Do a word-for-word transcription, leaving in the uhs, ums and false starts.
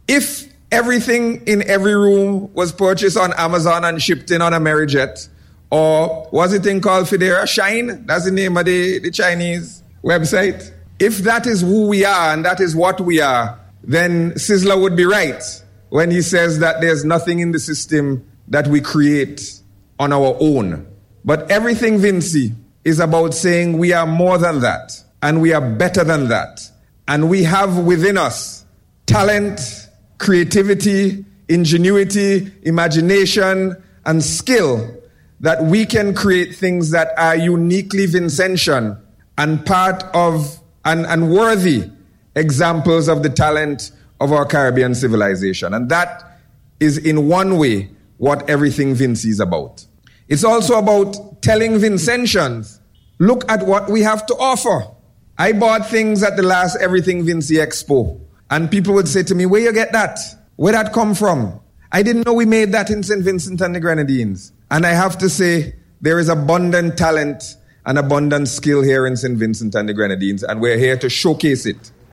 If everything in every room was purchased on Amazon and shipped in on Amerijet, or what's the thing called Federa? Shine? That's the name of the, the Chinese website. If that is who we are and that is what we are, then Sizzler would be right when he says that there's nothing in the system that we create on our own. But everything, Vinci, is about saying we are more than that, and we are better than that. And we have within us talent, creativity, ingenuity, imagination, and skill that we can create things that are uniquely Vincentian and part of and, and worthy examples of the talent of our Caribbean civilization. And that is in one way what Everything Vinci is about. It's also about telling Vincentians, look at what we have to offer. I bought things at the last Everything Vinci Expo, and people would say to me, where you get that? Where that come from? I didn't know we made that in Saint Vincent and the Grenadines. And I have to say, there is abundant talent and abundant skill here in Saint Vincent and the Grenadines, and we're here to showcase it